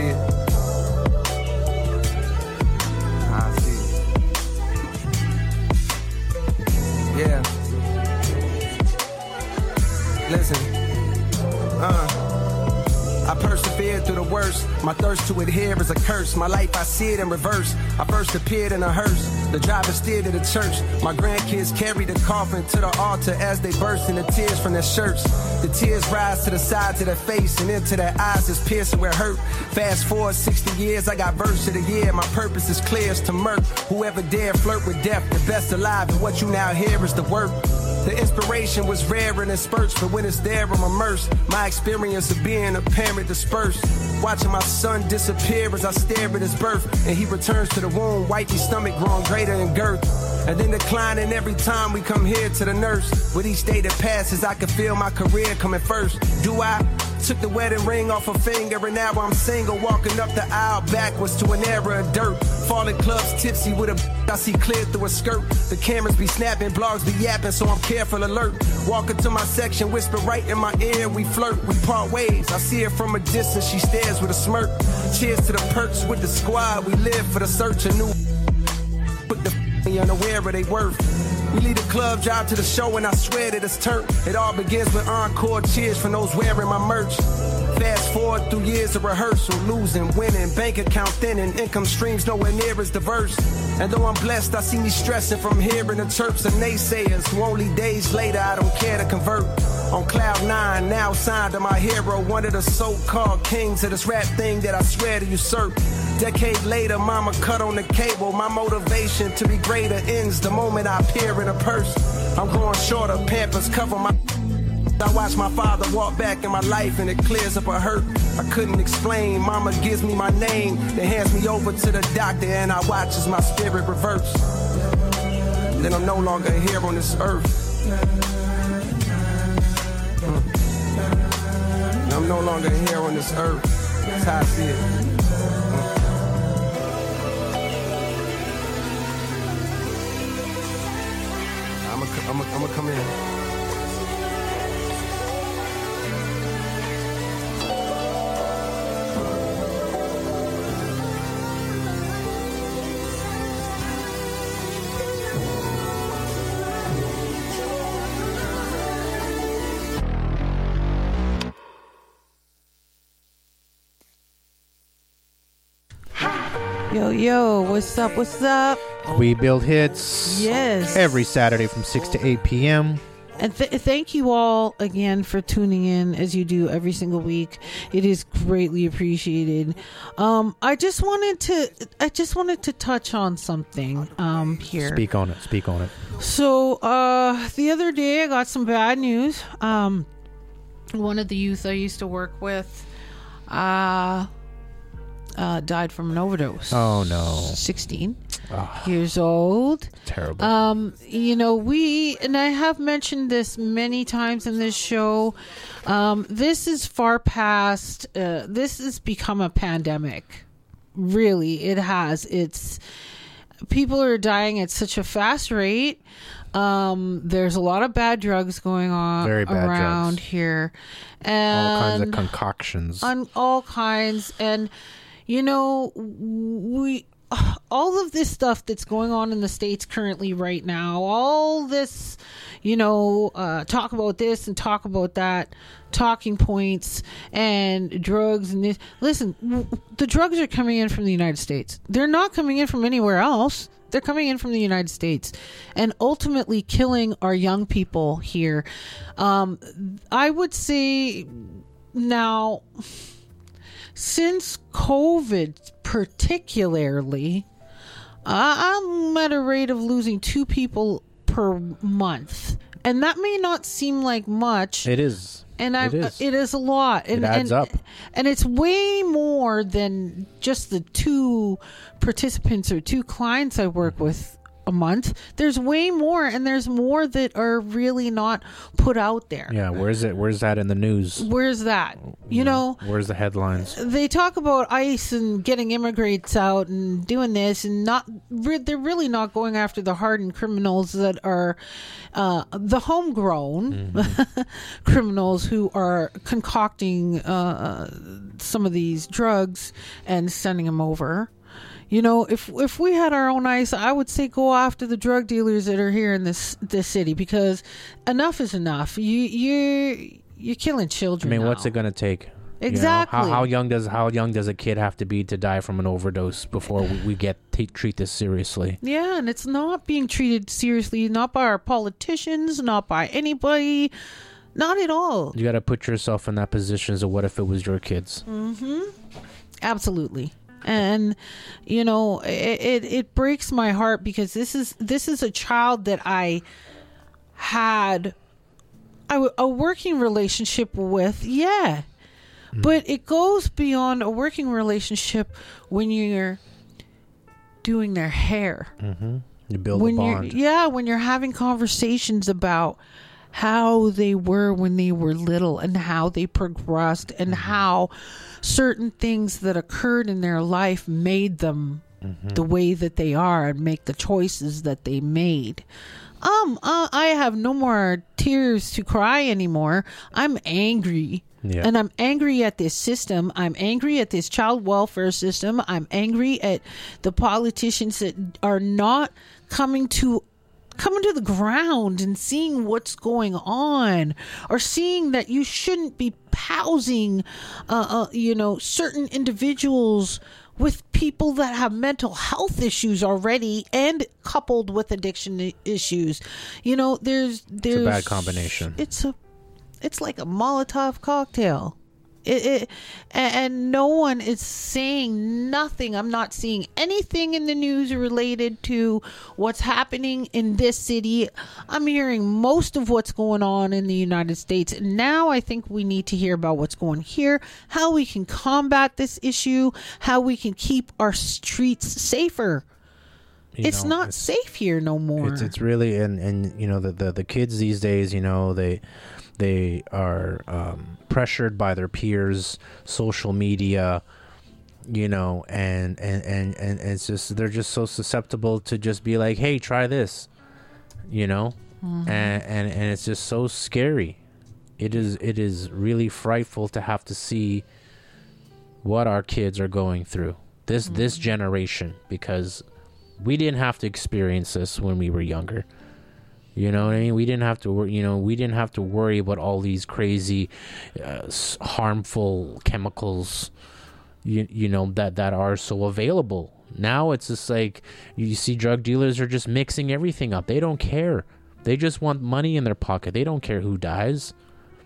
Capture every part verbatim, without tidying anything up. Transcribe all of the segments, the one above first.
see it. How I see it. Yeah. Listen. Uh. I persevered through the worst. My thirst to adhere is a curse. My life, I see it in reverse. I first appeared in a hearse. The driver steered to the church. My grandkids carried the coffin to the altar as they burst into tears from their shirts. The tears rise to the sides of their face and into their eyes is piercing where hurt. Fast forward sixty years, I got verse of the year. My purpose is clear as to murk. Whoever dare flirt with death, the best alive. And what you now hear is the work. The inspiration was rare and in spurts, but when it's there, I'm immersed. My experience of being a parent dispersed. Watching my son disappear as I stare at his birth. And he returns to the womb, wifey stomach growing greater in girth. And then declining every time we come here to the nurse. With each day that passes, I can feel my career coming first. Do I? Took the wedding ring off her finger and now I'm single. Walking up the aisle backwards to an era of dirt. Falling clubs tipsy with a I see clear through a skirt. The cameras be snapping, blogs be yapping, so I'm careful alert. Walking to my section, whisper right in my ear. We flirt, we part ways. I see her from a distance, she stares with a smirk. Cheers to the perks with the squad. We live for the search of new. Put the unaware of they worth. We leave the club, drive to the show, and I swear that it's turned. It all begins with encore cheers from those wearing my merch. Fast forward through years of rehearsal, losing, winning, bank account thinning, income streams nowhere near as diverse. And though I'm blessed, I see me stressing from hearing the chirps of naysayers who only days later I don't care to convert. On cloud nine, now signed to my hero, one of the so-called kings of this rap thing that I swear to usurp. Decade later, mama cut on the cable. My motivation to be greater ends the moment I appear in a purse. I'm growing shorter, Pampers cover my... I watch my father walk back in my life and it clears up a hurt I couldn't explain. Mama gives me my name, then hands me over to the doctor and I watch as my spirit reverse. Then I'm no longer here on this earth. Mm. I'm no longer here on this earth. That's how I see it. I'm gonna I'm I'm I'm come in. Yo, yo, what's up, what's up? We build hits. Yes. Every Saturday from six to eight p.m. And th- thank you all again for tuning in as you do every single week. It is greatly appreciated. Um, I just wanted to, I just wanted to touch on something um, here. Speak on it, speak on it. So, uh, the other day I got some bad news. Um, one of the youth I used to work with, uh... Uh, died from an overdose. Oh no! sixteen oh, years old. Terrible. Um, you know, we and I have mentioned this many times in this show. Um, this is far past. Uh, this has become a pandemic. Really, it has. It's people are dying at such a fast rate. Um, there's a lot of bad drugs going on Very bad around drugs. here, and all kinds of concoctions. On all kinds and. You know, we all of this stuff that's going on in the States currently right now, all this, you know, uh, talk about this and talk about that, talking points and drugs and this. Listen, w- the drugs are coming in from the United States. They're not coming in from anywhere else. They're coming in from the United States and ultimately killing our young people here. Um, I would say now... Since COVID, particularly, I'm at a rate of losing two people per month. And that may not seem like much. It is. And I, it is. It is a lot. And, it adds and, up. And it's way more than just the two participants or two clients I work with a month. There's way more, and there's more that are really not put out there. Yeah, where's it? Where's that in the news? Where's that? You Yeah. know, Where's the headlines? they talk about ICE and getting immigrants out and doing this, and not re- they're really not going after the hardened criminals that are uh, the homegrown Mm-hmm. criminals who are concocting uh, some of these drugs and sending them over. You know, if if we had our own ICE, I would say go after the drug dealers that are here in this this city, because enough is enough. You you you're killing I children. mean, now. what's it gonna take? You know, Exactly. how, how young does how young does a kid have to be to die from an overdose before we, we get t- treat this seriously? Yeah, and it's not being treated seriously, not by our politicians, not by anybody, not at all. You got to put yourself in that position. So what if it was your kids? Absolutely. And you know, it, it it breaks my heart, because this is this is a child that I had a, a working relationship with. Yeah. But it goes beyond a working relationship when you're doing their hair. You build When a you're bond. yeah, when you're having conversations about how they were when they were little, and how they progressed, and how certain things that occurred in their life made them the way that they are, and make the choices that they made. Um, uh, I have no more tears to cry anymore. I'm angry. Yeah. And I'm angry at this system. I'm angry at this child welfare system. I'm angry at the politicians that are not coming to coming to the ground and seeing what's going on, or seeing that you shouldn't be housing, uh, uh, you know, certain individuals with people that have mental health issues already, and coupled with addiction i- issues. You know, there's there's bad combination. It's a it's like a Molotov cocktail. It, it and, and no one is saying nothing. I'm not seeing anything in the news related to what's happening in this city. I'm hearing most of what's going on in the United States. And now I think we need to hear about what's going here, how we can combat this issue, how we can keep our streets safer. You it's know, not safe here no more. It's it's really and and you know the, the the kids these days, you know, they they are um, pressured by their peers, social media, you know, and and, and and it's just they're just so susceptible to just be like, hey, try this, you know, and, and and it's just so scary. It is it is really frightful to have to see what our kids are going through, this this generation, because we didn't have to experience this when we were younger. You know what I mean? We didn't have to, wor- you know, we didn't have to worry about all these crazy, uh, s- harmful chemicals, you, you know, that, that are so available. Now it's just like, you see drug dealers are just mixing everything up. They don't care. They just want money in their pocket. They don't care who dies.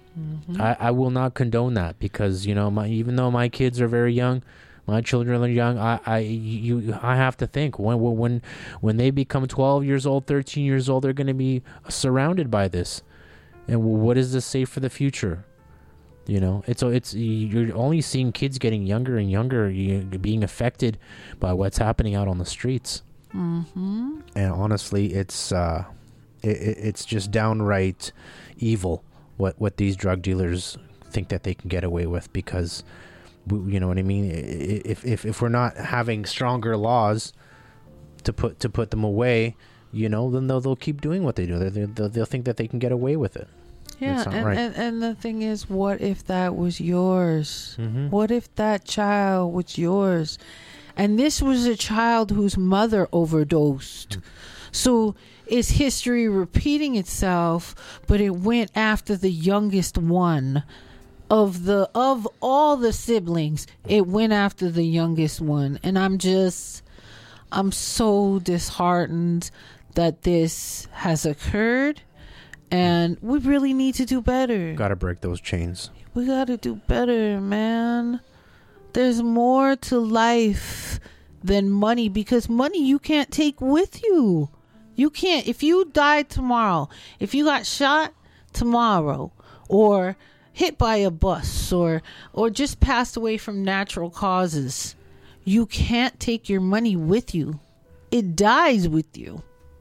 I, I will not condone that, because, you know, my, even though my kids are very young, my children are young. I, I, you, I have to think when, when, when they become twelve years old, thirteen years old, they're going to be surrounded by this. And what does this say for the future? You know, it's it's you're only seeing kids getting younger and younger, you, being affected by what's happening out on the streets. Mm-hmm. And honestly, it's uh, it, it's just downright evil what what these drug dealers think that they can get away with, because. You know what I mean? If if if we're not having stronger laws to put to put them away, you know, then they'll they'll keep doing what they do. They they'll, they'll think that they can get away with it. Yeah, It's not and, right. and and the thing is, what if that was yours? Mhm. What if that child was yours? And this was a child whose mother overdosed. So is history repeating itself, but it went after the youngest one of the of all the siblings. It went after the youngest one, and I'm just I'm so disheartened that this has occurred, and we really need to do better. Got to break those chains. We got to do better, man. There's more to life than money, because money you can't take with you. You can't. If you died tomorrow, if you got shot tomorrow, or hit by a bus, or or just passed away from natural causes, you can't take your money with you. It dies with you.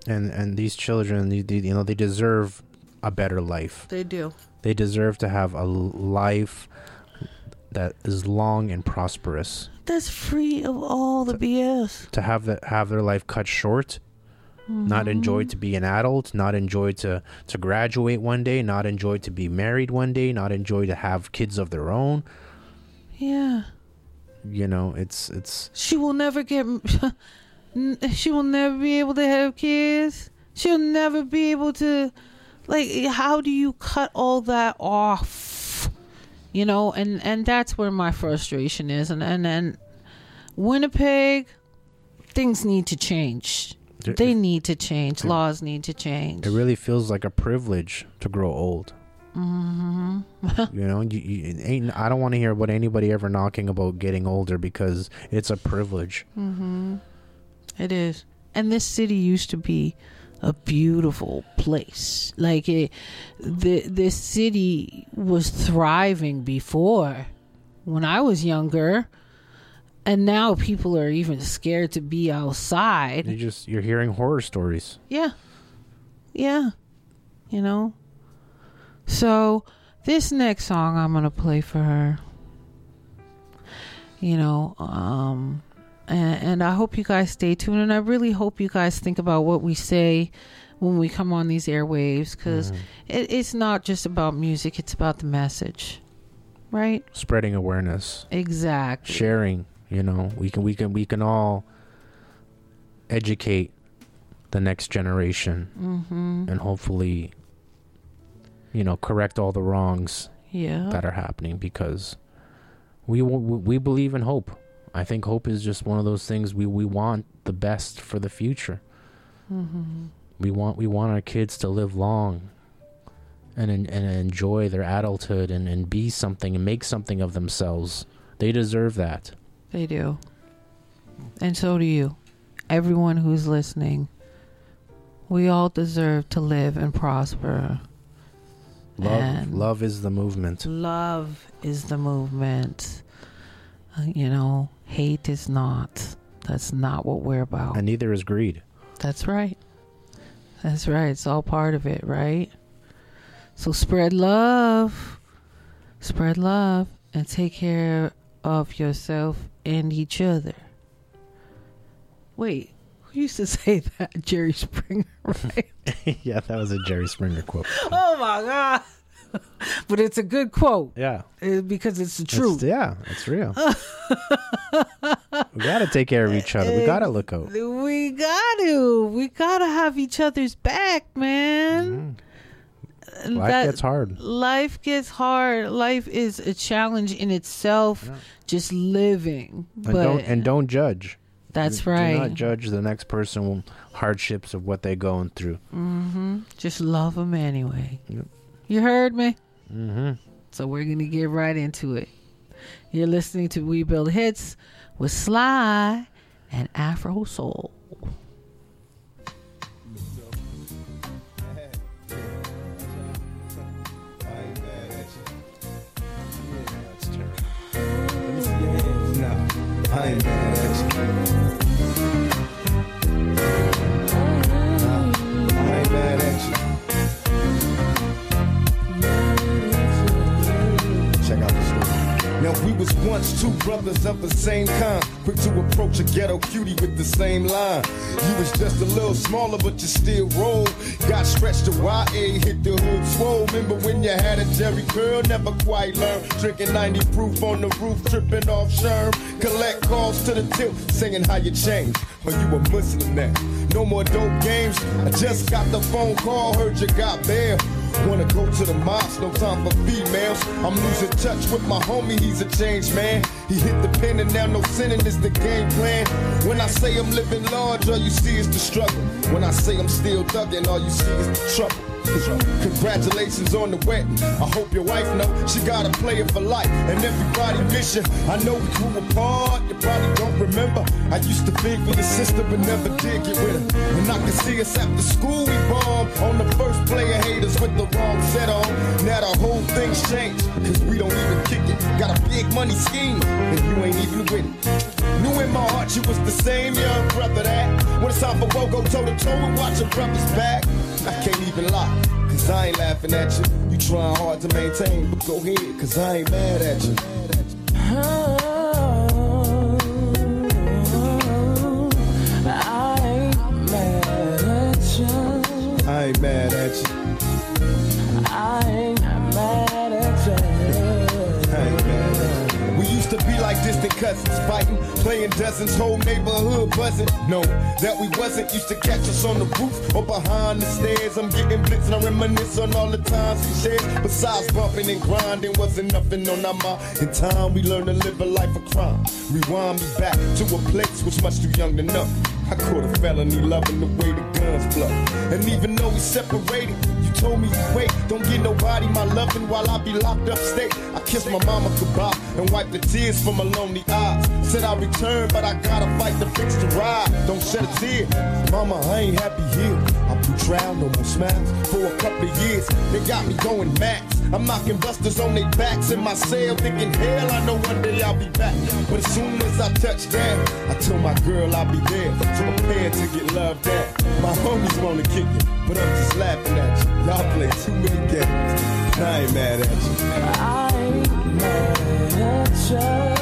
And and these children, they, they, you know, they deserve a better life. They do. They deserve to have a life that is long and prosperous. That's free of all the to, B S. To have that have their life cut short, mm-hmm. not enjoy to be an adult, not enjoy to, to graduate one day, not enjoy to be married one day, not enjoy to have kids of their own. Yeah. You know, it's it's. She will never get. She will never be able to have kids. She'll never be able to. Like, how do you cut all that off? You know, and, and that's where my frustration is. And, and, and Winnipeg, things need to change. They need to change. Laws need to change. It really feels like a privilege to grow old. Mm-hmm. You know, you, you, ain't, I don't want to hear about anybody ever knocking about getting older because it's a privilege. Mm-hmm. It is. And this city used to be a beautiful place. Like it, the this city was thriving before when I was younger, and now people are even scared to be outside. You just you're hearing horror stories. Yeah, yeah, you know. So this next song I'm gonna play for her. You know, um. And, and I hope you guys stay tuned, and I really hope you guys think about what we say when we come on these airwaves, because mm. it, it's not just about music, it's about the message, right? Spreading awareness, exactly. Sharing, you know, we can we can we can all educate the next generation, mm-hmm. and hopefully, you know, correct all the wrongs yeah. that are happening, because we we believe in hope. I think hope is just one of those things. We, we want the best for the future. Mm-hmm. We want we want our kids to live long and and enjoy their adulthood and, and be something and make something of themselves. They deserve that. They do. And so do you. Everyone who's listening. We all deserve to live and prosper. Love, and love is the movement. Love is the movement. Uh, you know, hate is not. That's not what we're about. And neither is greed. That's right. That's right. It's all part of it, right? So spread love. Spread love and take care of yourself and each other. Wait, who used to say that? Jerry Springer, right? Yeah, that was a Jerry Springer quote. Oh my God. But it's a good quote. Yeah. It, because it's the truth. It's, yeah, it's real. We got to take care of each other. We got to look out. We got to. We got to have each other's back, man. Mm-hmm. Life that, gets hard. Life gets hard. Life is a challenge in itself, yeah. Just living. And, but don't, and don't judge. That's do, right. Do not judge the next person hardships of what they're going through. Mm-hmm. Just love them anyway. Yep. You heard me? Mm-hmm. So we're going to get right into it. You're listening to We Build Hits with Sly and Afro Soul. I ain't mad at you. Nah, I ain't mad at you. Check out the story. Now we was once two brothers of the same kind, quick to approach a ghetto cutie with the same line. You was just a little smaller, but you still roll. Got stretched to Y A, hit the hood swole. Remember when you had a Jerry curl? Never quite learned. Drinking ninety proof on the roof, tripping off Sherm. Collect calls to the tilt, singing how you changed. Or you a Muslim now. No more dope games. I just got the phone call, heard you got bail. Wanna go to the mosque, no time for females. I'm losing touch with my homie, he's a changed man. He hit the pen and now no sinning is the game plan. When I say I'm living large, all you see is the struggle. When I say I'm still thugging, all you see is the trouble. Congratulations on the wedding. I hope your wife know she got a player for life. And everybody miss you. I know we grew apart, you probably don't remember. I used to think for your sister but never did get with her. And I can see us after school we bombed on the first player haters with the wrong set on. Now the whole thing's changed, cause we don't even kick it. Got a big money scheme and you ain't even with it. Knew in my heart you was the same young brother that when it's time for woe, go toe to toe and watch your brother's back. I can't even lie, cause I ain't laughing at you. You trying hard to maintain, but go ahead, cause I ain't mad at you. Oh, I ain't mad at you. I ain't mad at you. I ain't mad at you. I ain't mad at you. We used to be like distant cousins, fighting, playing dozens, whole neighborhood buzzing. No, that we wasn't. Used to catch us on the roof or behind the stairs. I'm getting blitzed and I reminisce on all the times we shared. Besides bumping and grinding, wasn't nothing on our mind. In time, we learned to live a life of crime. Rewind me back to a place was much too young to know. I caught a felony loving the way the guns flow. And even though we separated, you told me you wait. Don't get nobody my loving while I be locked up state. I kissed my mama goodbye and wiped the tears from my lonely eyes. Said I return, but I gotta fight to fix the ride. Don't shed a tear, mama, I ain't happy here. I put trial, no more smiles for a couple of years. They got me going max. I'm knocking busters on their backs in my cell, thinking hell, I know one day I'll be back. But as soon as I touch down, I told my girl I'll be there. So prepare to get loved down. My homies wanna kick it, but I'm just laughing at you. Y'all play too many games. I ain't mad at you. I ain't mad at you.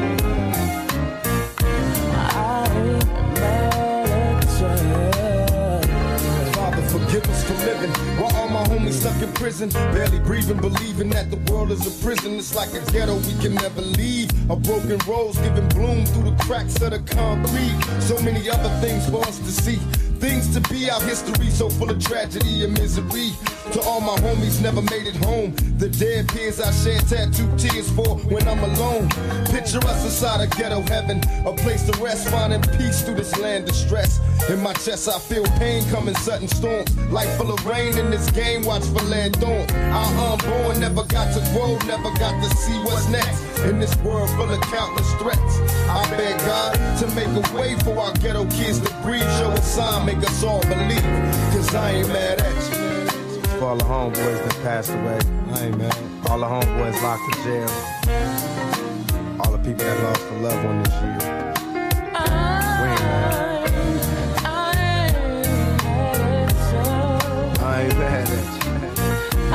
I ain't mad at you. Father, forgive us for living while all my homies stuck in prison, barely breathing, believing that the world is a prison. It's like a ghetto we can never leave. A broken rose giving bloom through the cracks of the concrete. So many other things for us to see. Things to be, our history so full of tragedy and misery. To all my homies never made it home. The dead peers I shed tattooed tears for when I'm alone. Picture us inside a ghetto heaven, a place to rest, finding peace through this land of stress. In my chest I feel pain coming sudden storms. Life full of rain in this game, watch for lead thorns. Our unborn never got to grow, never got to see what's next. In this world full of countless threats, I beg God to make a way for our ghetto kids to breathe. Show a sign, make us all believe, cause I ain't mad at you. For all the homeboys that passed away, I ain't mad. all the homeboys locked in jail, all the people that lost a loved one this year. We ain't mad. I ain't mad at you. I ain't mad at you.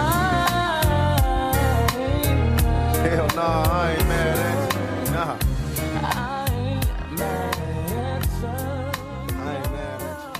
I ain't mad. Hell nah, I ain't mad at you. Nah. I ain't mad at you. I ain't mad at you.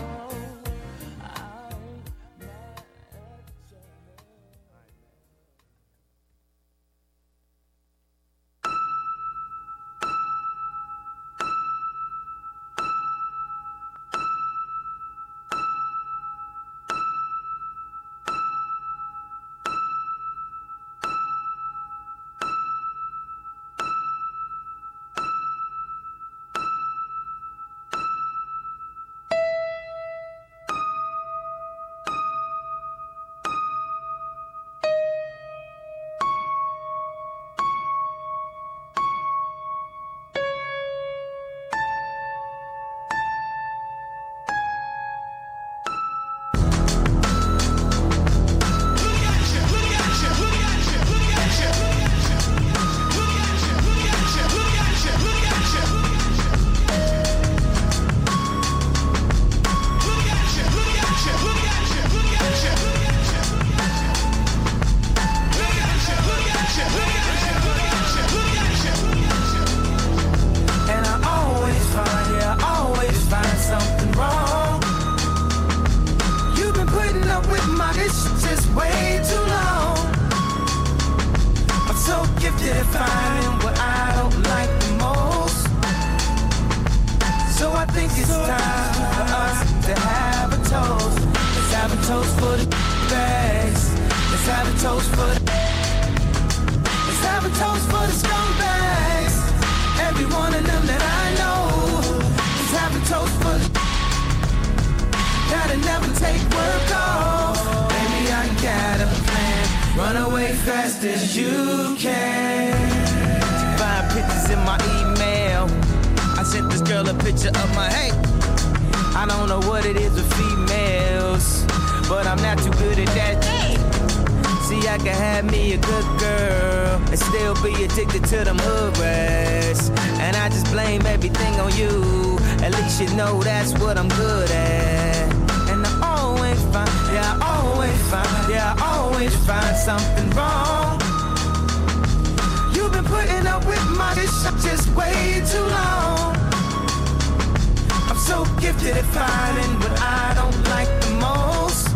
be addicted to them hood rats. And I just blame everything on you. At least you know that's what I'm good at. And I always find, yeah, I always find, yeah, I always find something wrong. You've been putting up with my shit just way too long. I'm so gifted at finding what I don't like the most.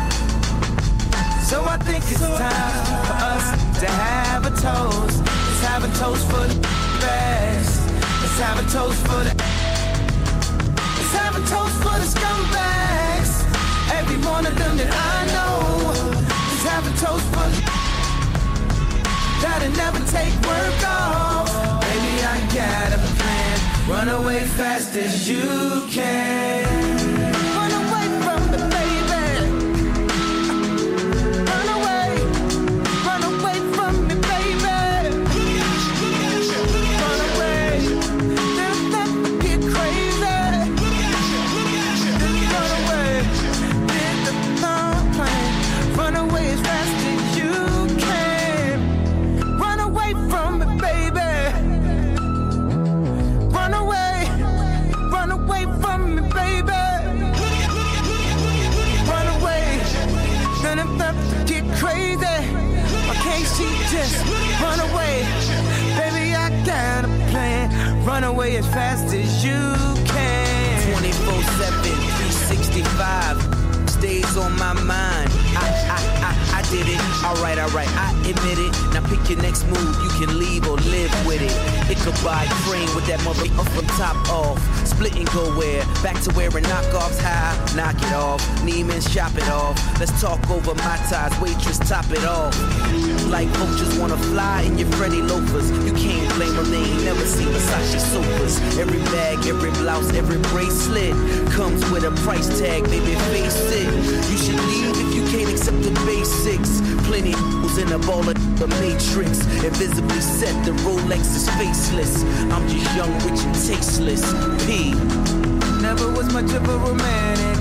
So I think it's time for us to have a toast. Let's have a toast for the best. Let's have a toast for the. Let's have a toast for the scumbags. Every one of them that I know. Let's have a toast for the. That'll never take work off. Baby, I got a plan. Run away fast as you can. Run away from the baby. Run away. Run away from me, baby. Run away. Then let me get crazy. Run away. Did the long plan. Run away as fast as you can. Run away from me, baby. Run away, run away from me, baby. Run away, none of that get crazy. Why can't she just run away? Baby, I got a plan. Run away as fast as you can. twenty-four seven, three sixty-five stays on my mind. I, I, I, I did it. Alright, alright, I admit it. Now pick your next move. You can leave or live with it. It could buy cream with that mother up from top off. Split and go where? Back to wearing knockoffs high. Knock it off. Neiman's shop it off. Let's talk over my ties. Waitress, top it off. Like vultures wanna fly in your Freddy loafers. You can't blame them. They ain't never seen Versace sofas. Every bag, every blouse, every bracelet comes with a price tag. Baby, face it. You should leave if you can't accept the basics. Plenty of in a ball of the Matrix. Invisibly set, the Rolex is faceless. I'm just young, rich, and tasteless. P. Never was much of a romantic.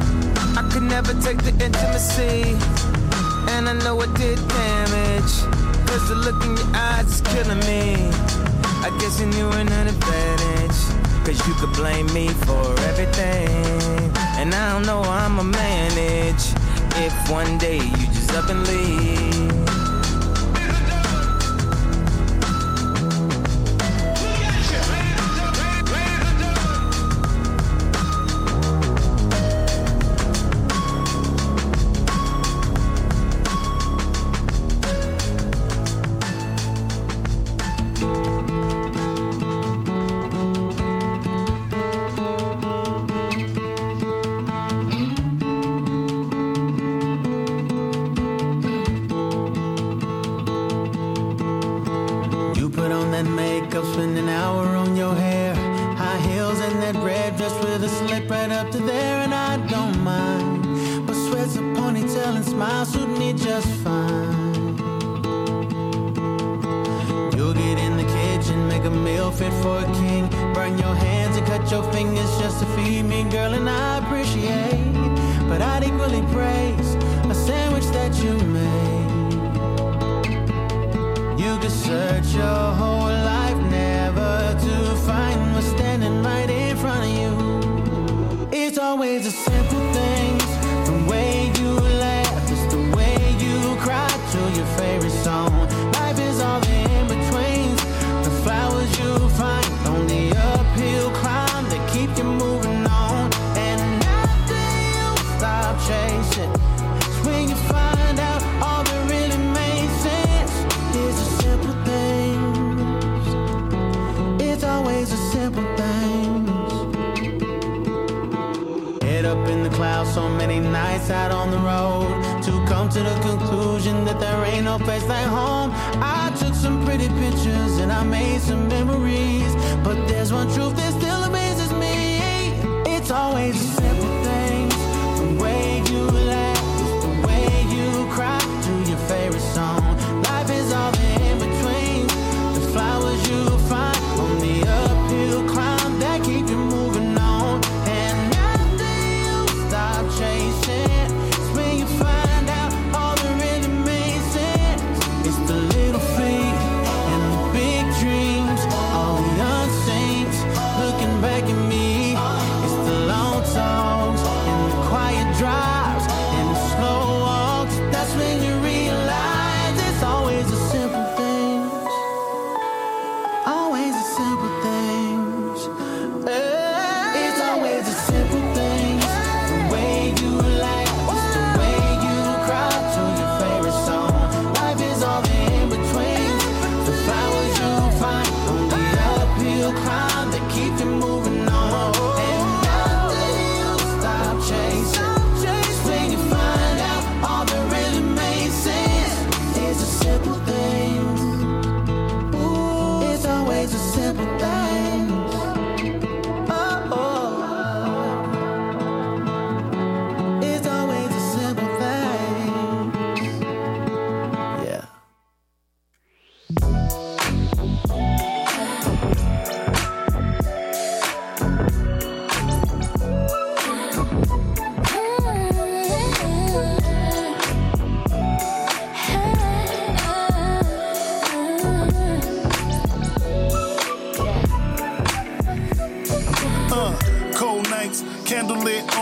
I could never take the intimacy. And I know it did damage. Cause the look in your eyes is killing me. I guess you knew an advantage. Cause you could blame me for everything. And I don't know how I'ma manage if one day you just up and leave. It's the little feet and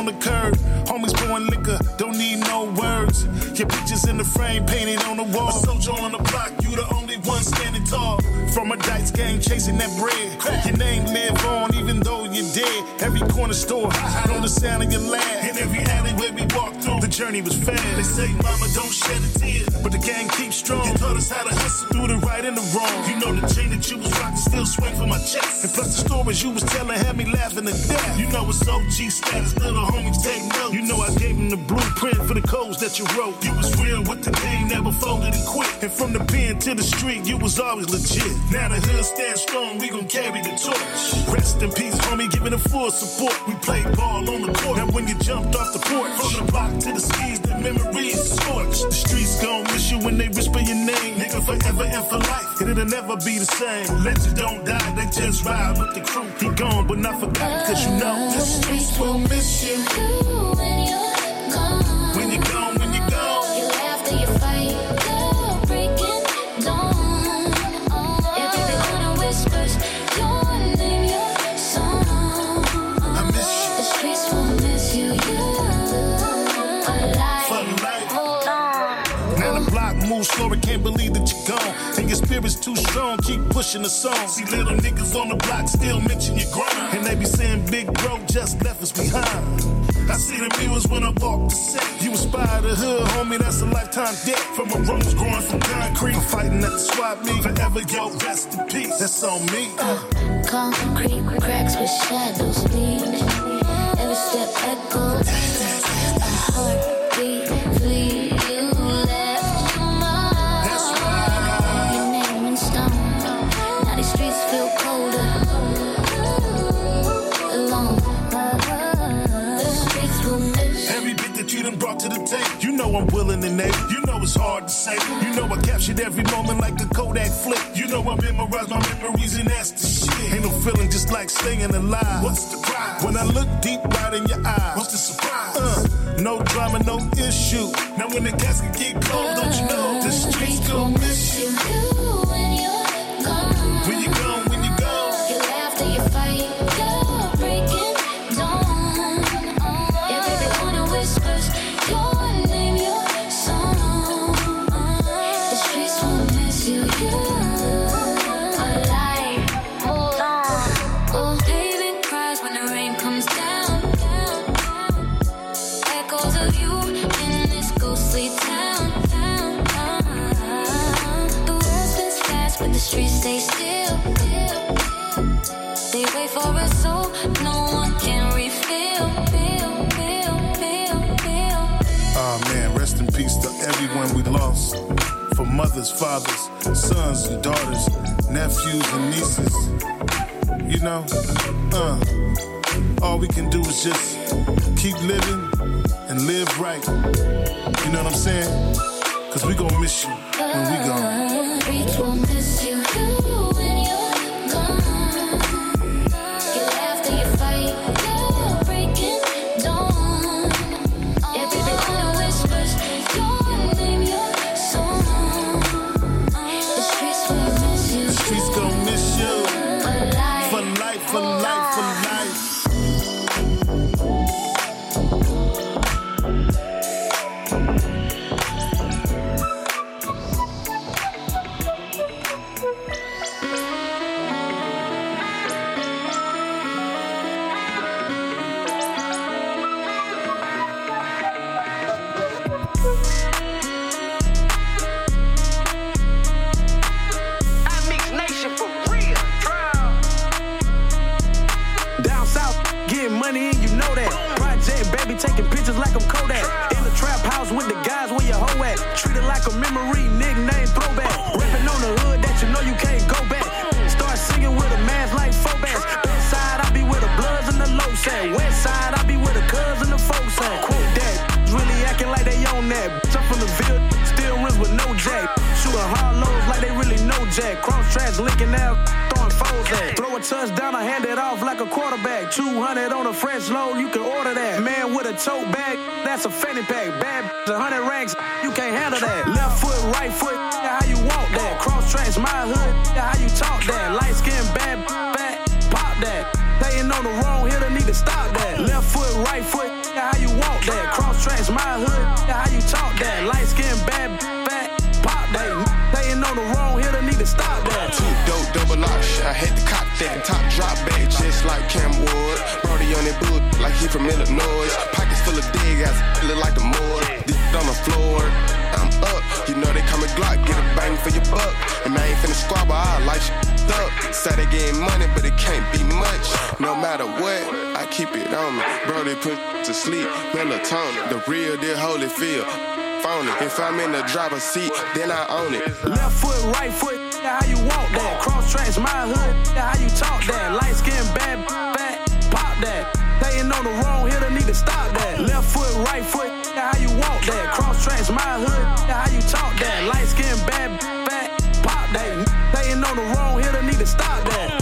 on the curb. Homies pouring liquor, don't need no words. Your pictures in the frame painted on the wall. A soldier on the block, you the only one standing tall. From a dice game, chasing that bread. Your name live on even though you're dead. Every corner store, hide on the sound of your laugh. In every alleyway we walk through, the journey was fast. They say, mama, don't shed a tear, but the gang keeps strong. You taught us how to hustle through the right and the wrong. You know the chain that you was rocking still swing for my chest. And plus the stories you was telling had me laughing to death. You know it's O G status, little homies take notes. You know I gave them the blueprint for the codes that you wrote. You was real with the game, never folded and quit. And from the pen to the street, you was always legit. Now the hood stands strong, we gon' carry the torch. Rest in peace, homie, giving it full support. We played ball on the court, and when you jumped off the porch, from the block to the skis, the memories scorched. The streets gon' miss you when they whisper your name. Nigga, forever and for life, and it'll never be the same. Legends don't die, they just ride with the crew. He gone, but not forgotten, cause you know the streets will miss you. When you're gone, when you're gone, when you're gone, you laugh till you fight, the breaking dawn. Everyone whispers your name, your song. I miss you. The streets will miss you. You alive, for life. Hold on. Now the block moves slower, can't believe that you're gone. And your spirit's too strong, keep pushing the song. See little niggas on the block still mention your grind. And they be saying big bro just left us behind. I see the mirrors when I walk the set. You inspire the hood, homie, that's a lifetime debt. From a rose growing from concrete, fighting at the swap meet. Forever, yo, rest in peace, that's on me. Uh, concrete cracks with shadows lead. Every step echoes. A heartbeat fleet. You left your mark. That's right. Your name in stone. Now these streets feel colder. Alone. Every bit that you done brought to the tape, you know I'm willing and able. You know it's hard to say. You know I captured every moment like a Kodak flick. You know I memorize my memories and that's the shit. Ain't no feeling just like staying alive. What's the prize? When I look deep right in your eyes, what's the surprise? Uh, no drama, no issue. Now when the casket get cold, don't you know the streets gon' miss you. When you're gone, when you're gone, when you're gone, you laugh till you fight, you're breaking dawn. Everyone whispers your name, your song. The streets won't miss you. You alive, hold on. Oh, pavement cries when the rain comes down. Echoes of you in this ghostly town. The world spins fast, but the streets stay still. They wait for us so no one can refill. Feel, feel, feel, feel. oh man, rest in peace to everyone we lost. For mothers, fathers, sons and daughters, nephews and nieces. You know, uh, all we can do is just keep living and live right. You know what I'm saying? Cause we gon' miss you when we gone. Streets will miss you when you're gone. You laugh till you fight, you're breaking dawn. Everyone whispers your name, your song. The streets will miss you. The streets gon' miss you. Alive. For life, for life, for life. Down south, getting money and you know that. Project baby taking pictures like I'm Kodak. In the trap house with the guys where your hoe at. Treated like a memory, nickname throwback. Rapping on the hood that you know you can't go back. Start singing with a man's like Phobas. West side, I be with the Bloods and the low side. West side, I be with the cuz and the folks side. Quote that, really acting like they own that. I'm from the Ville, still rims with no jack. Shooting hard lows like they really know jack. Cross tracks, licking out, throwing foes at. Throw a touchdown, I hand it off like a quarterback. two hundred on a French load, you can order that. Man with a tote bag, that's a fanny pack. Bad one hundred racks, you can't handle that. Left foot, right foot, how you walk that. Cross tracks, my hood, how you talk that. Light skin, bad, fat, pop that. Playing on the wrong hitter, need to stop that. Left foot, right foot, my hood, how you talk that? Light skin, bad, fat, pop that. They ain't on the wrong hitter, need to stop that. Two dope, double R, I had to cop that. Top drop back, just like Cam Ward. Brody on that boot, like he from Illinois. Pockets full of dig ass, look like the Moors. This on the floor, I'm up. You know they call me Glock, get a bang for your buck. And I ain't finna squabble, I like shit up. Say they getting money, but it can't be much. No matter what, I keep it on me. Bro, they put to sleep, melatonin. The real deal, Holyfield. Phony. If I'm in the driver's seat, then I own it. Left foot, right foot, how you walk that? Cross tracks, my hood, how you talk that? Light skin, bad, fat, pop that. They ain't on the wrong hitter, need to stop that. Left foot, right foot, how you walk that? Cross tracks, my hood, how you talk that? Light skin, bad, fat, pop that. They ain't on the wrong hitter, need to stop that.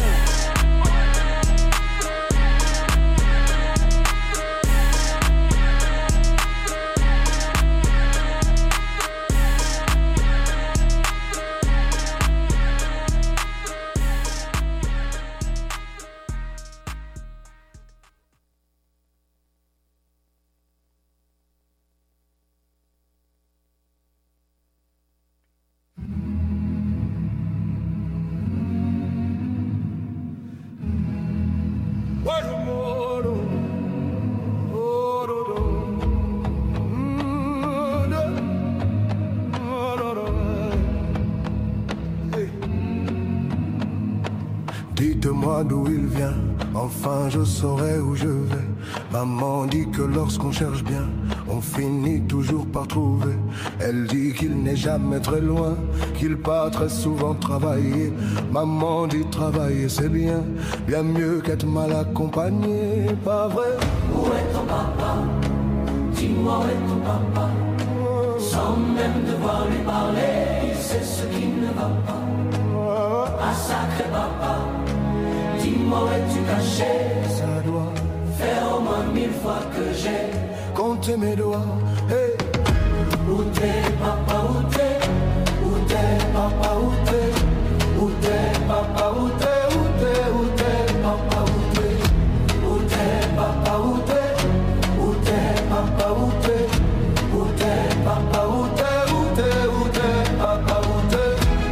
Dites-moi d'où il vient, enfin je saurai où je vais. Maman dit que lorsqu'on cherche bien, on finit toujours par trouver. Elle dit qu'il n'est jamais très loin, qu'il part très souvent travailler. Maman dit travailler c'est bien, bien mieux qu'être mal accompagné, pas vrai? Où est ton papa? Dis-moi où est ton papa? Sans même devoir lui parler, il sait ce qui ne va pas. Ah sacré papa, dis-moi où es-tu caché? Ça doit faire au moins mille fois que j'ai compté mes doigts. Hey. Où t'es papa, où t'es? Où t'es papa, où t'es? Où t'es papa, où t'es? Où t'es, où t'es papa, où t'es? Où t'es papa, où t'es? Où t'es papa, où t'es? Où t'es papa, où t'es? Où t'es, où t'es papa, où t'es?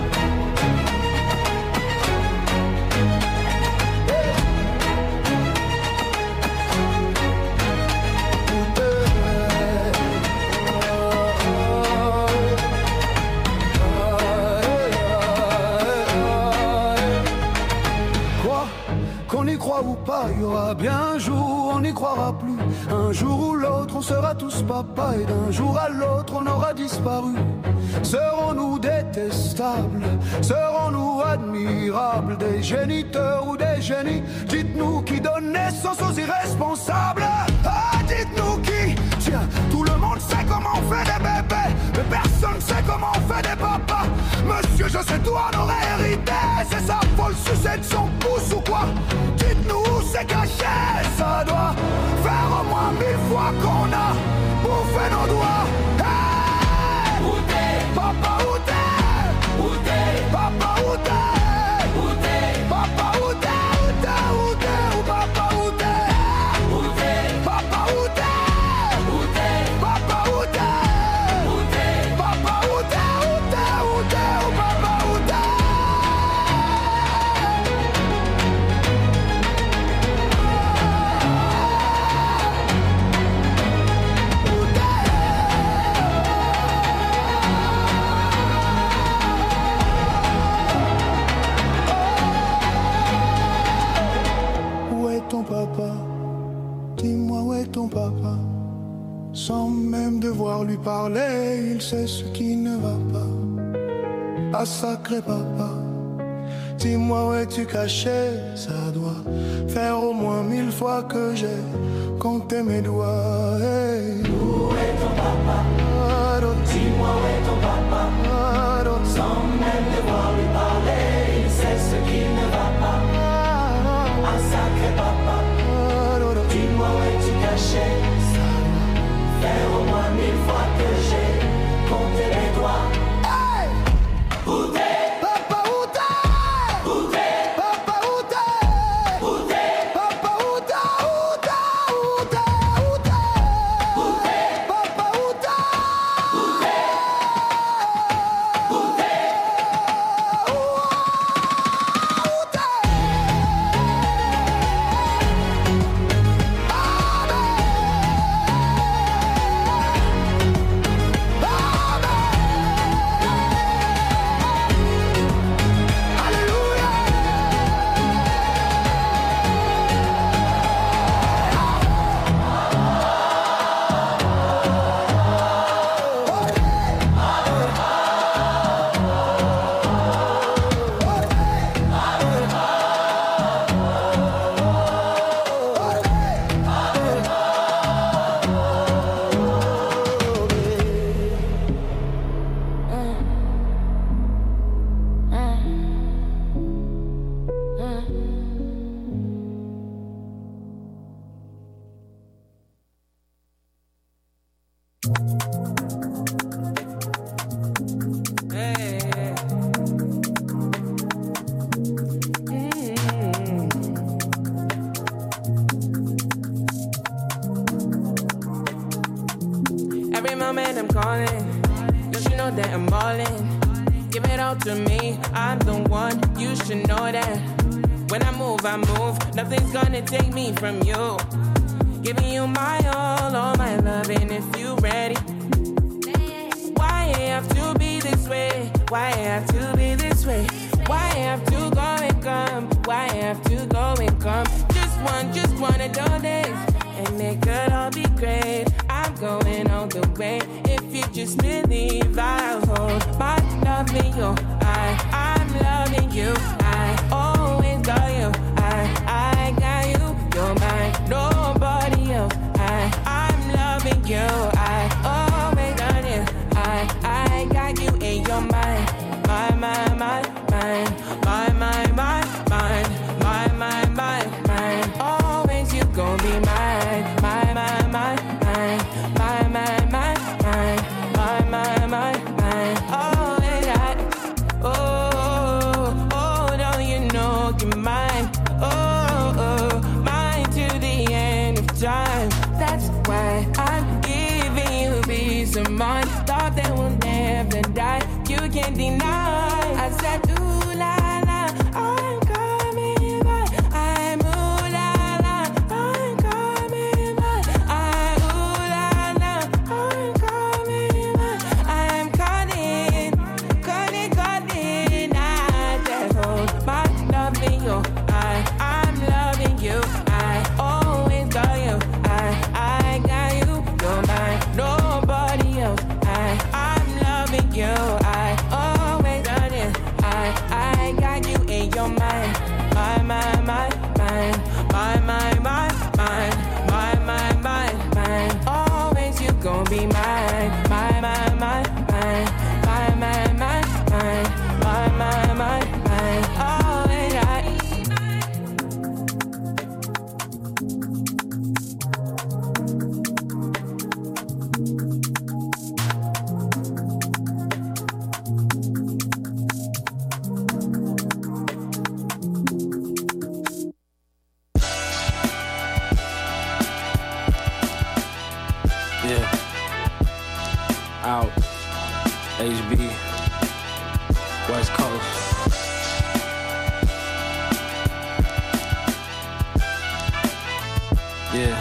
Ou pas, il y aura bien un jour, on n'y croira plus. Un jour ou l'autre, on sera tous papa, et d'un jour à l'autre, on aura disparu. Serons-nous détestables? Serons-nous admirables? Des géniteurs ou des génies? Dites-nous qui donne naissance aux irresponsables. Ah, dites-nous qui? Tiens, tout le monde sait comment on fait des bébés, mais personne sait comment on fait des papas. Monsieur, je sais tout, on aurait hérité. C'est ça, faut le sucer de son pouce ou quoi? Dites-nous où c'est caché. Ça doit faire au moins mille fois qu'on a bouffé nos doigts. Hey! Où t'es? Papa, où t'es? Où t'es? Papa, où t'es? Où t'es? Papa, où t'es? Où t'es? Où t'es? Où papa, où t'es? Où t'es? Papa, où t'es? Où t'es? Papa, où t'es? Où t'es? Papa, où t'es? Où t'es? Où t'es? Où papa, où t'es? Ton papa, dis-moi où est ton papa? Sans même devoir lui parler, il sait ce qui ne va pas. Ah sacré papa, dis-moi où es-tu caché? Ça doit faire au moins mille fois que j'ai compté mes doigts. Hey. Où est ton papa? Dis-moi où est ton papa? Sans même devoir lui parler, il sait ce qui ne va pas. Ah sacré papa, dis-moi où es-tu caché? Faire au moins mille fois que j'ai compté les doigts. Hey! Où t'es? Papa, où t'es? Où t'es? Papa, où t'es? Où t'es? Papa, où t'es? Où t'es? Où t'es? Où t'es? Où t'es? Papa, falling. Don't you know that I'm all in? Give it all to me, I'm the one, you should know that. When I move, I move, nothing's gonna take me from you. Giving you my all, all my love, and if you ready. Why it have to be this way? Why it have to be this way? Why it have to go and come? Why it have to go and come? Just one, just one of those days, and it could all be great. I'm going all the way. If you just believe, I'll hold my love in you. I, I'm loving you. I always got you. I, I got you. You're mine, nobody else. I, I'm loving you. I always got you. I, I got you in your mind. My, my, my, mine. My, my, my, mine. My, my, my, mine. Always you gon' be mine. My, my, my, mine. My, my, my, mine. My, my, my, mine. Always I. Oh, oh, don't you know you're mine? Oh, oh, mine to the end of time. That's why I'm giving you peace of mind. Thought that will never die. You can't deny. I said, ooh la la, I'm coming back. I'm ooh la la, I'm coming back. I'm ooh la la, I'm coming back. I'm calling, calling, calling. I just hold my love in you. I, I'm loving you. I always got you. I, I got you. You're mine, nobody else. I, I'm loving you. I always got it. I, I got you in your mind. My, my, my, mine. My, my, my, mine. My, my, my, mine. Always you gon' be mine. My, my, my, mine. My, my, my, mine. My, my, my, mine. Always I. Yeah. Out. H B. West Coast. Yeah.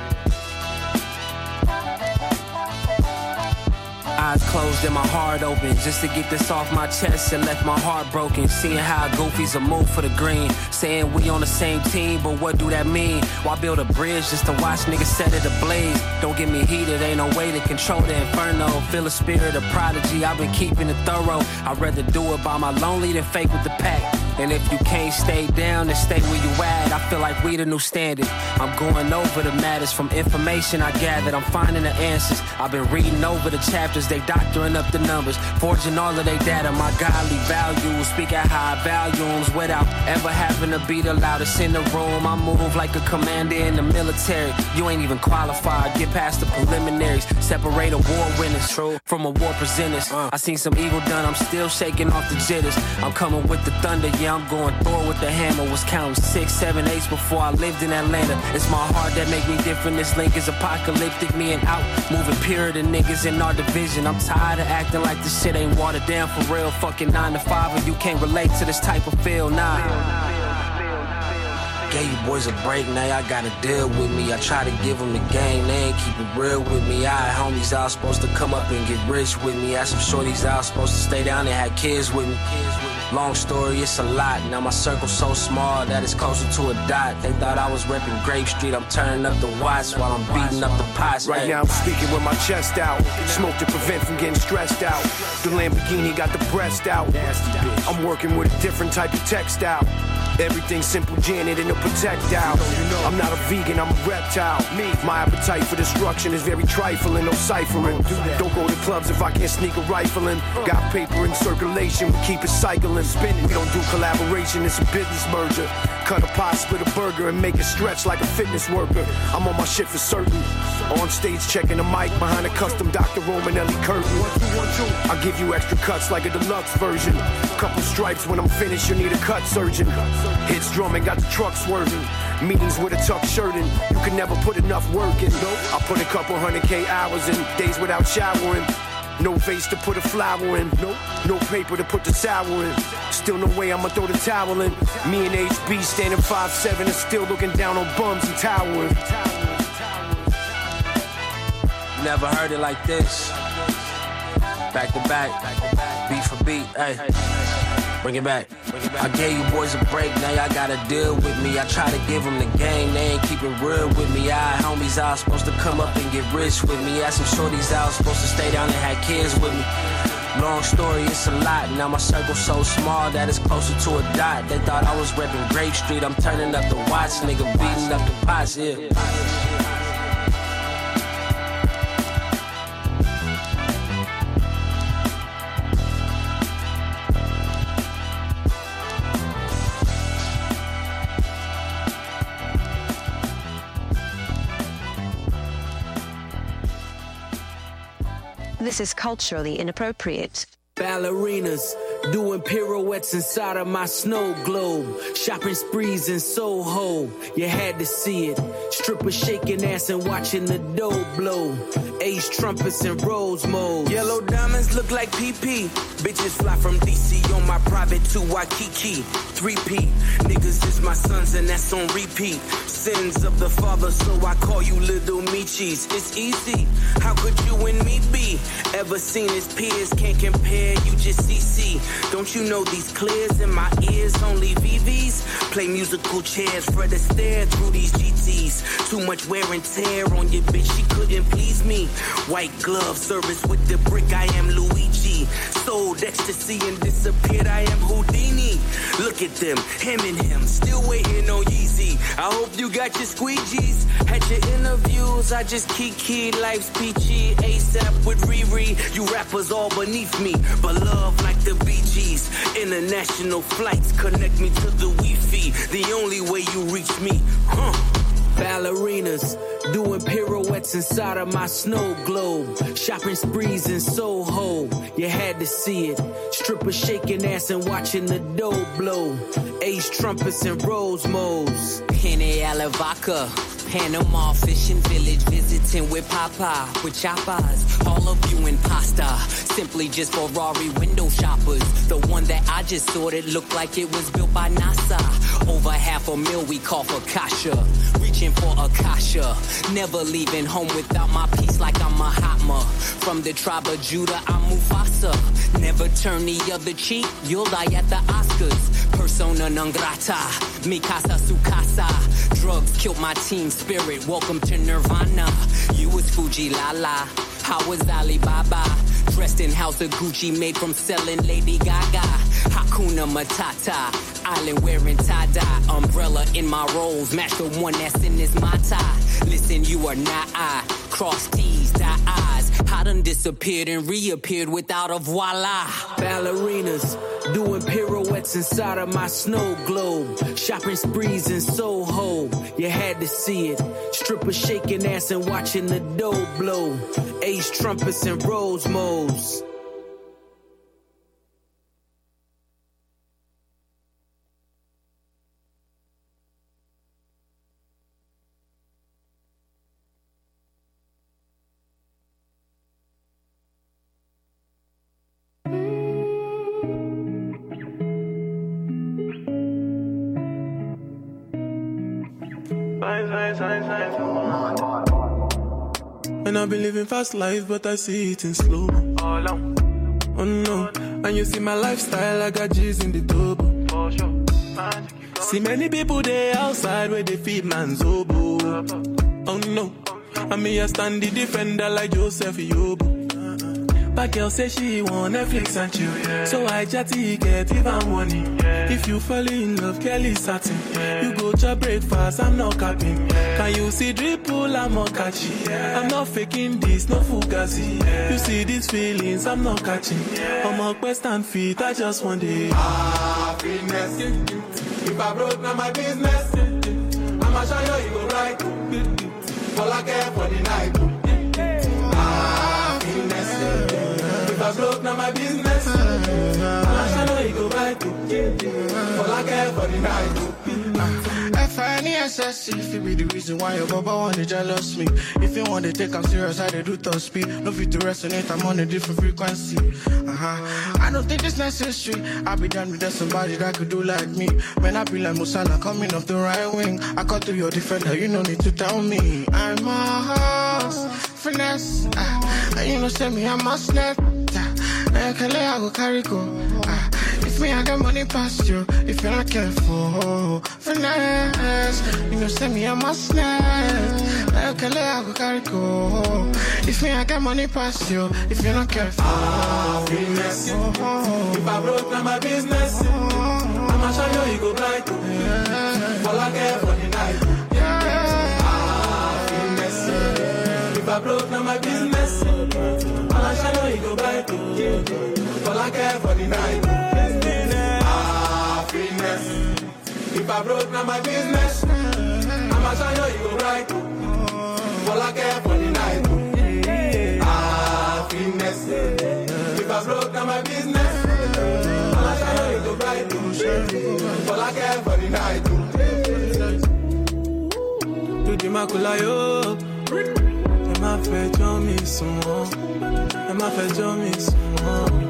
Eyes closed and my heart open, just to get this off my chest and left my heart broken. Seeing how goofies a move for the green, saying we on the same team, but what do that mean? Why build a bridge just to watch niggas set it ablaze? Don't get me heated, ain't no way to control the inferno. Feel a spirit of prodigy, I've been keeping it thorough. I'd rather do it by my lonely than fake with the pack. And if you can't stay down, then stay where you at. I feel like we the new standard. I'm going over the matters from information I gathered. I'm finding the answers. I've been reading over the chapters. They doctoring up the numbers, forging all of their data. My godly values, speak at high volumes without ever having to be the loudest in the room. I move like a commander in the military. You ain't even qualified. Get past the preliminaries. Separate a war winners from a war presenters. I seen some evil done. I'm still shaking off the jitters. I'm coming with the thunder. Yeah, I'm going Thor with the hammer. Was counting six, seven, eights before I lived in Atlanta. It's my heart that make me different. This link is apocalyptic. Me and out, moving pure to niggas in our division. I'm tired of acting like this shit ain't watered down for real. Fucking nine to five, and you can't relate to this type of feel. Nah. Gave you boys a break, now y'all gotta deal with me. I try to give them the game, they ain't keep it real with me. I had homies out supposed to come up and get rich with me. I had some shorties out supposed to stay down and had kids with me. Long story, it's a lot. Now my circle's so small that it's closer to a dot. They thought I was repping Grape Street. I'm turning up the watts while I'm beating up the pots. Right now I'm speaking with my chest out. Smoke to prevent from getting stressed out. The Lamborghini got the breast out. I'm working with a different type of textile. Everything simple, Janet in a projectile. I'm not a vegan, I'm a reptile. My appetite for destruction is very trifling, no ciphering. Don't go to clubs if I can't sneak a rifle in. Got paper in circulation, we keep it cycling. We don't do collaboration, it's a business merger. Cut a pie, split a burger, and make it stretch like a fitness worker. I'm on my shit for certain. On stage checking the mic behind a custom Doctor Romanelli curtain. I'll give you extra cuts like a deluxe version. Couple stripes when I'm finished, you need a cut surgeon. Hits drumming, got the truck swerving. Meetings with a tucked shirt in. You can never put enough work in. I put a couple hundred K hours in. Days without showering. No vase to put a flower in. No, no paper to put the sour in. Still no way I'ma throw the towel in. Me and H B standing five seven and still looking down on bums and towering. Never heard it like this. Back to back, beat for beat, hey. Bring it back. I gave you boys a break, now y'all gotta deal with me. I try to give them the game, they ain't keep it real with me. I homies out supposed to come up and get rich with me. I some shorties out supposed to stay down and have kids with me. Long story, it's a lot. Now my circle's so small that it's closer to a dot. They thought I was repping Grape Street. I'm turning up the watch, nigga, beating up the pots, yeah. This is culturally inappropriate. Ballerinas doing pirouettes inside of my snow globe. Shopping sprees in Soho, you had to see it. Strippers shaking ass and watching the dough blow. Ace trumpets and rose mode. Yellow diamonds look like P P. Bitches fly from D C on my private to Waikiki. three P, niggas is my sons and that's on repeat. Sins of the father, so I call you little Michis. It's easy, how could you and me be? Ever seen his peers, can't compare, you just C C. Don't you know these clears in my ears, only V Vs? Play musical chairs, Fred Astaire through these G Ts. Too much wear and tear on your bitch, she couldn't please me. White glove service with the brick, I am Luigi. Sold ecstasy and disappeared, I am Houdini. Look at them, him and him, still waiting on Yeezy. I hope you got your squeegees. Had your interviews, I just kiki, life's peachy. ASAP with Riri, you rappers all beneath me. But love like the Bee Gees. International flights connect me to the Wi-Fi. The only way you reach me, huh? Ballerinas doing pirouettes inside of my snow globe. Shopping sprees in Soho, you had to see it. Strippers shaking ass and watching the dough blow. Ace trumpets and rose modes. Henny Alavaca, Panama fishing village, visiting with Papa, with choppers. All of you in pasta, simply just Ferrari window shoppers. The one that I just sorted looked like it was built by NASA. Over half a mil we call for Kasha. Reaching for Akasha, never leaving home without my piece like I'm Mahatma. From the tribe of Judah, I'm Mufasa. Never turn the other cheek, you'll die at the Oscars. Persona non grata, mi casa su casa. Drugs killed my team spirit, welcome to Nirvana. You was Fuji Lala, how was Alibaba? Dressed in House of Gucci, made from selling Lady Gaga. Hakuna Matata, island wearing tie-dye. Umbrella in my rolls, match the one that's in this Mata. Listen, you are not I, cross T's, dot I's. I done disappeared and reappeared without a voila. Ballerinas doing pirouettes inside of my snow globe. Shopping sprees in Soho, you had to see it. Strippers shaking ass and watching the dough blow. Ace trumpets and rose modes. And I've been living fast life, but I see it in slow. Oh no, and you see my lifestyle, I got G's in the double. See many people there outside where they feed man's oboe. Oh no, and me I stand the defender like Joseph Yobo. But girl say she want Netflix and chill, yeah. So I chatty get even money, yeah. If you fall in love, Kelly satin, yeah. You go to breakfast, I'm not capping, yeah. Can you see dripple, I'm not catchy, yeah. I'm not faking this, no fugazi, yeah. You see these feelings, I'm not catching, yeah. I'm a quest and feet, I just want it. Happiness. If I broke, now my business. I'ma show you, you go right. All I care for the night. Happiness. If I broke, now my business. I'ma show you, you go right. All I care for the night. find the excess. If it be the reason why your baba want to jealous me. If you want to take I'm serious, I do top speed. No fit to resonate, I'm on a different frequency. Uh-huh. I don't think it's necessary. I'll be done with that somebody that could do like me. When I be like Musala coming off the right wing, I cut through your defender, you no need to tell me. I'm a house, finesse. Uh, you know, send me, I'm a snap. I can lay, I go carry go. Uh, if me, I got money past you. If you're not careful, finesse. You know, send me, I'm a snap. I can lay, I go carry go. If me, I got money past you. If you're not careful, ah, finesse. If I broke down my business, I'ma show you, you go blind. All I care for the night. Ah, finesse. If I broke down my business, I'ma show you, you go blind. All I care for the night. Ah, finesse. If I broke down my business, I'ma show you, you go right. All I care for the night. Ah, finesse. If I broke down my business, I'ma show you, you go right. All I care for the night. Tu dis ma coula yo. Elle m'a fait dormir souvent. Elle m'a fait dormir souvent.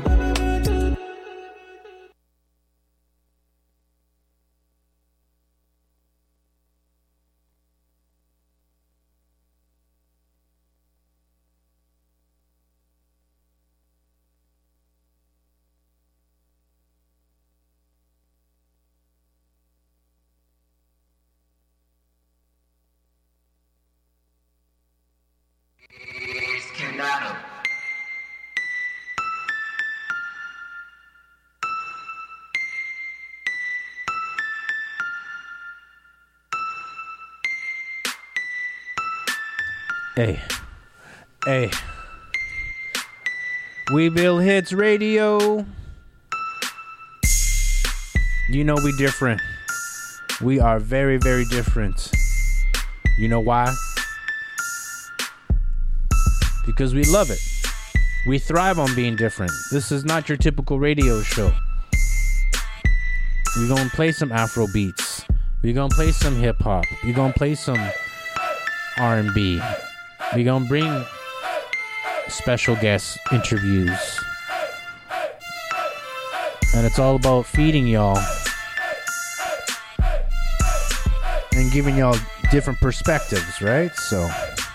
Hey, hey, We Build Hits Radio. You know we different. We are very, very different. You know why? Because we love it. We thrive on being different. This is not your typical radio show. We're gonna play some Afro beats. We're gonna play some hip hop. We're gonna play some R and B. We're gonna bring special guest interviews. And it's all about feeding y'all and giving y'all different perspectives, right? So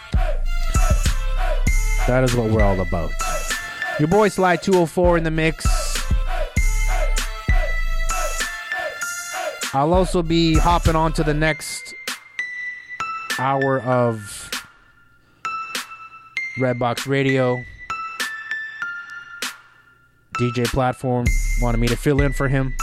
that is what we're all about. Your boy Sly two oh four in the mix. I'll also be hopping on to the next hour of Redbox Radio. D J Platform wanted me to fill in for him.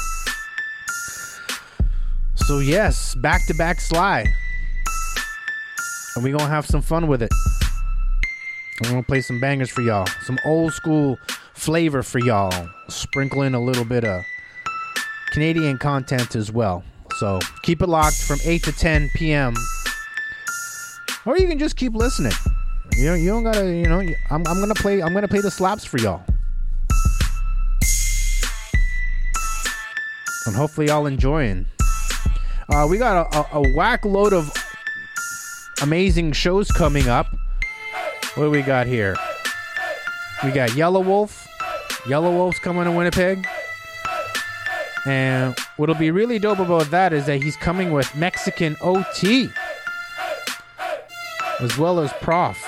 So yes, back-to-back Sly. And we're going to have some fun with it. I'm going to play some bangers for y'all. Some old school flavor for y'all. Sprinkle in a little bit of Canadian content as well. So keep it locked from eight to ten p.m. Or you can just keep listening. You know, you don't gotta, you know, I'm, I'm gonna play, I'm gonna play the slaps for y'all. And hopefully y'all enjoying. Uh, we got a, a, a whack load of amazing shows coming up. What do we got here? We got Yellow Wolf. Yellow Wolf's coming to Winnipeg. And what'll be really dope about that is that he's coming with Mexican O T. As well as Prof.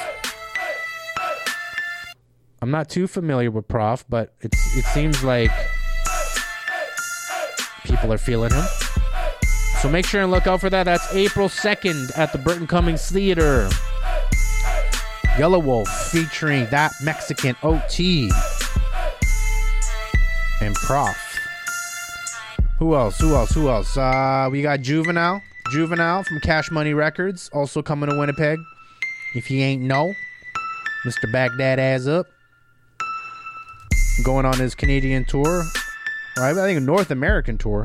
I'm not too familiar with Prof, but it's, it seems like people are feeling him. So make sure and look out for that. That's April second at the Burton Cummings Theater. Yellow Wolf featuring that Mexican O T. And Prof. Who else? Who else? Who else? Uh, we got Juvenile. Juvenile from Cash Money Records. Also coming to Winnipeg. If you ain't know. Mister Back That Ass Up. Going on his Canadian tour. Or I think a North American tour.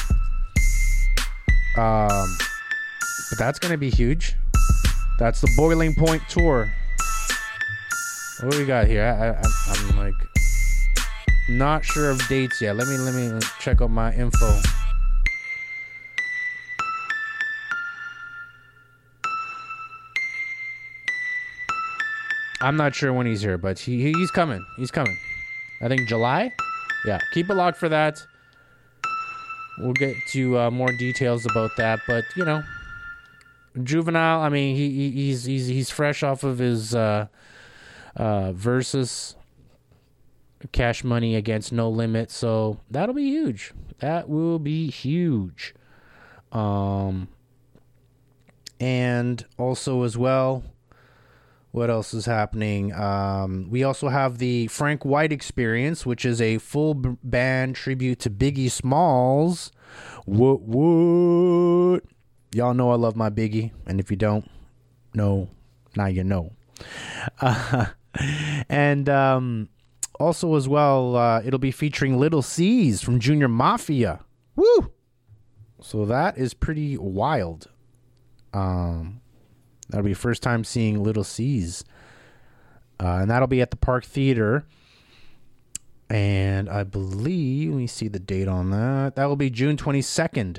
Um, but that's going to be huge. That's the Boiling Point tour. What do we got here? I, I, I'm like not sure of dates yet. Let me let me check out my info. I'm not sure when he's here, but he he's coming. He's coming. I think July. Yeah, keep it locked for that. We'll get to uh, more details about that, but you know, Juvenile. I mean, he, he he's he's he's fresh off of his uh, uh, versus Cash Money against No Limit, so that'll be huge. That will be huge. Um, and also as well, what else is happening? Um, we also have the Frank White Experience, which is a full b- band tribute to Biggie Smalls. What, what? Y'all know I love my Biggie, and if you don't know, now you know. Uh, and um, also as well, uh, it'll be featuring Little C's from Junior Mafia. Woo! So that is pretty wild. Um... That'll be first time seeing Little C's. Uh, and that'll be at the Park Theater. And I believe, let me see the date on that. That will be June twenty-second.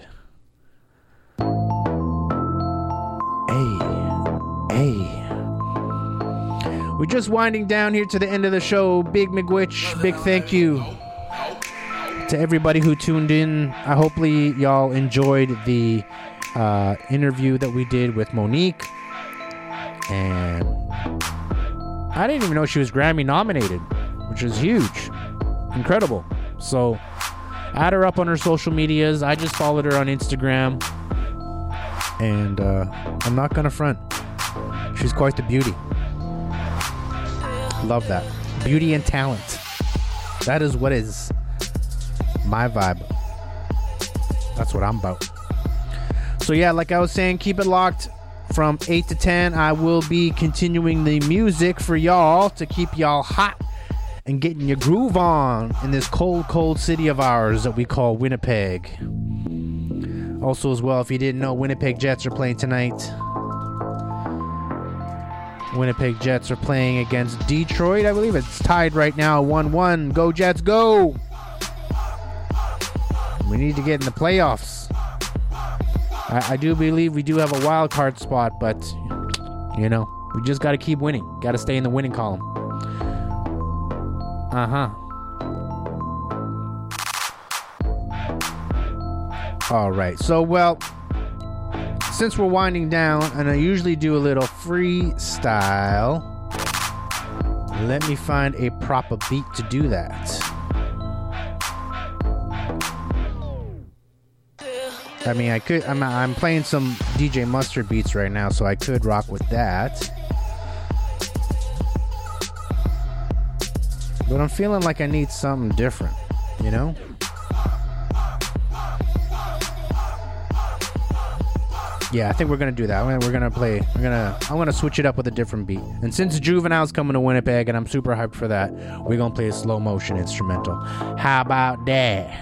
Hey. Hey. We're just winding down here to the end of the show. Big McWitch, big thank you to everybody who tuned in. I hopefully y'all enjoyed the uh, interview that we did with Monique. And I didn't even know she was Grammy nominated, which is huge. Incredible. So add her up on her social medias. I just followed her on Instagram. And uh, I'm not going to front. She's quite the beauty. Love that. Beauty and talent. That is what is my vibe. That's what I'm about. So yeah, like I was saying, keep it locked. From eight to ten, I will be continuing the music for y'all to keep y'all hot and getting your groove on in this cold, cold city of ours that we call Winnipeg. Also, as well, if you didn't know, Winnipeg Jets are playing tonight. Winnipeg Jets are playing against Detroit. I believe it's tied right now, one one. Go Jets, go! We need to get in the playoffs. I, I do believe we do have a wild card spot, but, you know, we just got to keep winning. Got to stay in the winning column. Uh-huh. All right. So, well, since we're winding down, and I usually do a little freestyle, let me find a proper beat to do that. I mean, I could. I'm, I'm playing some D J Mustard beats right now, so I could rock with that. But I'm feeling like I need something different, you know? Yeah, I think we're gonna do that. We're gonna play. We're gonna. I'm gonna switch it up with a different beat. And since Juvenile's coming to Winnipeg, and I'm super hyped for that, we're gonna play a slow motion instrumental. How about that?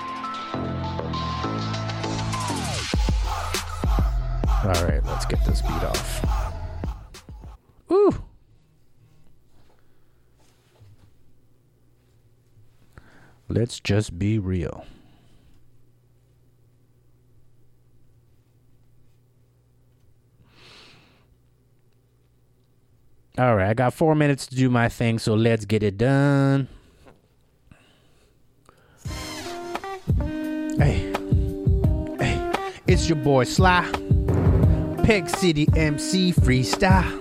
All right, let's get this beat off. Ooh. Let's just be real. All right, I got four minutes to do my thing, so let's get it done. Hey. Hey. It's your boy Sly. Peg City M C freestyle.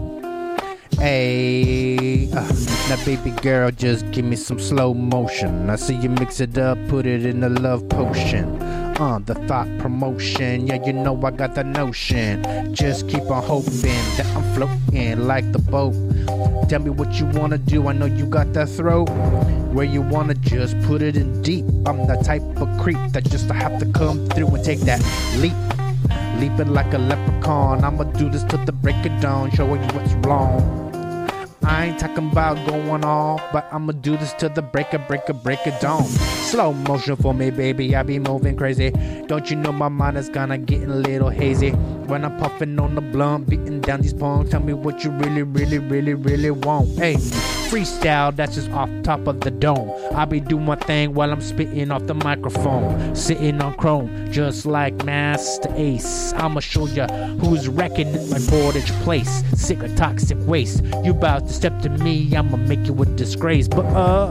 Hey, uh, now baby girl, just give me some slow motion. I see you mix it up, put it in a love potion. Uh, the thought promotion, yeah, you know I got the notion. Just keep on hoping that I'm floating like the boat. Tell me what you wanna do, I know you got that throat. Where you wanna just put it in deep. I'm the type of creep that just have to come through and take that leap. Leaping like a leprechaun, I'ma do this till the break of dawn, showing you what's wrong. I ain't talking about going off, but I'ma do this till the break of break of break of dawn. Slow motion for me, baby, I be moving crazy. Don't you know my mind is kinda getting a little hazy when I'm puffing on the blunt, beating down these punks. Tell me what you really, really, really, really want. Hey, freestyle that's just off top of the dome. I be doing my thing while I'm spitting off the microphone, sitting on chrome just like Master Ace. I'ma show ya who's wrecking my Portage place. Sick of toxic waste. You about to step to me, I'ma make you a disgrace. But uh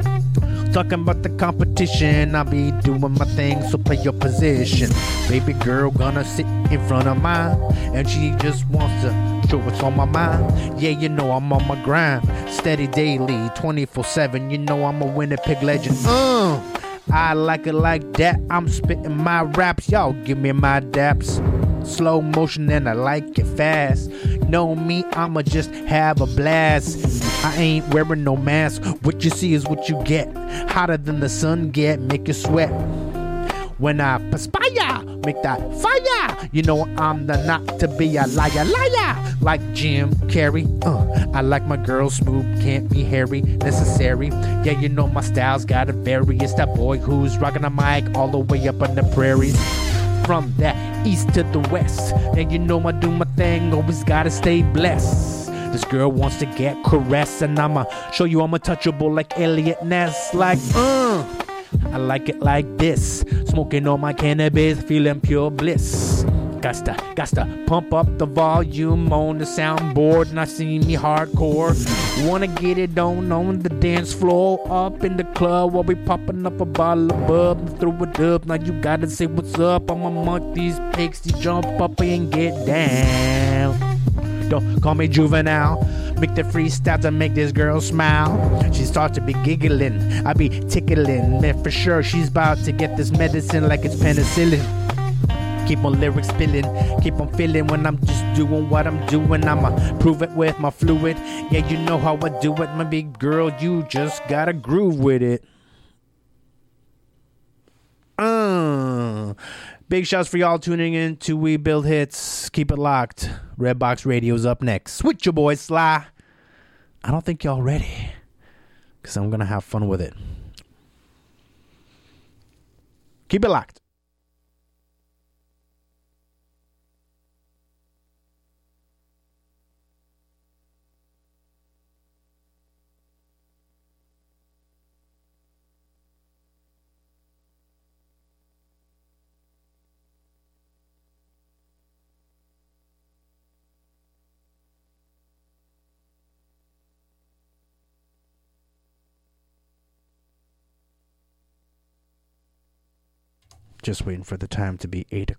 talking about the competition, I be doing my thing, so play your position. Baby girl gonna sit in front of mine, and she just wants to show what's on my mind. Yeah, you know I'm on my grind, steady daily, twenty-four seven. You know I'm a Winnipeg legend. Uh, I like it like that. I'm spitting my raps, y'all give me my daps. Slow motion and I like it fast. Know me, I'ma just have a blast. I ain't wearing no mask. What you see is what you get. Hotter than the sun get, make you sweat. When I perspire, make that fire. You know I'm the not to be a liar, liar. Like Jim Carrey. Uh, I like my girl smooth, can't be hairy, necessary. Yeah, you know my style's gotta vary. It's that boy who's rocking a mic all the way up on the prairies. From that east to the west, and you know I do my thing, always gotta stay blessed. This girl wants to get caressed, and I'ma show you I'm untouchable like Elliot Ness. Like, uh, I like it like this. Smoking on my cannabis, feeling pure bliss. Gotta, gotta pump up the volume on the soundboard, and I see me hardcore. Wanna get it on on the dance floor, up in the club while we popping up a bottle of bub, throw it up. Now you gotta say what's up. I'm among these pigs, you jump up and get down. Don't call me juvenile. Make the freestyle to make this girl smile. She starts to be giggling, I be tickling. Man, for sure she's about to get this medicine like it's penicillin. Keep my lyrics spilling, keep on feeling when I'm just doing what I'm doing. I'ma prove it with my fluid. Yeah, you know how I do it, my big girl. You just gotta groove with it. Uh, big shouts for y'all tuning in to We Build Hits. Keep it locked. Redbox Radio's up next. With your boy Sly. I don't think y'all ready, because I'm gonna have fun with it. Keep it locked. Just waiting for the time to be eight